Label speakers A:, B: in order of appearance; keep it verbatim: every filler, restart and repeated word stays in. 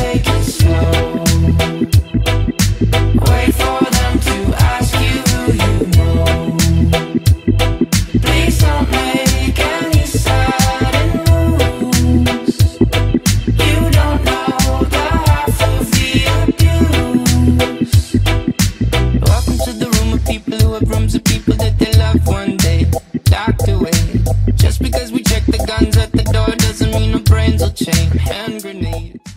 A: take it slow. Wait for them to ask you who you know. Please don't make any sudden moves. You don't know the half of the abuse. Welcome to the room of people who have rooms of people that they love one day locked away. Just because we check the guns at the door doesn't mean our brains will change. Hand grenades.